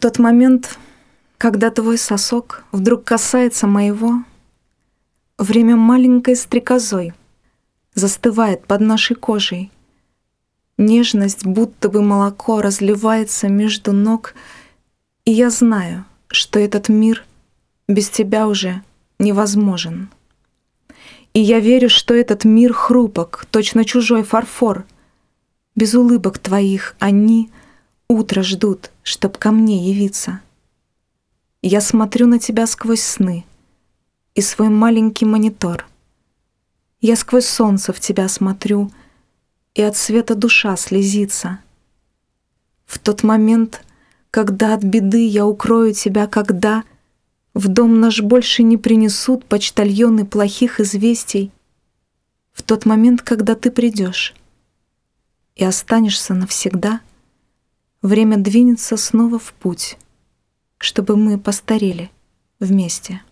тот момент, когда твой сосок вдруг касается моего, время маленькой стрекозой застывает под нашей кожей. Нежность, будто бы молоко, разливается между ног, и я знаю, что этот мир без тебя уже невозможен. И я верю, что этот мир хрупок, точно чужой фарфор. Без улыбок твоих они утро ждут, чтоб ко мне явиться. Я смотрю на тебя сквозь сны и свой маленький монитор. Я сквозь солнце в тебя смотрю, и от света душа слезится. В тот момент, когда от беды я укрою тебя, когда в дом наш больше не принесут почтальоны плохих известий, в тот момент, когда ты придешь и останешься навсегда, время двинется снова в путь, чтобы мы постарели вместе.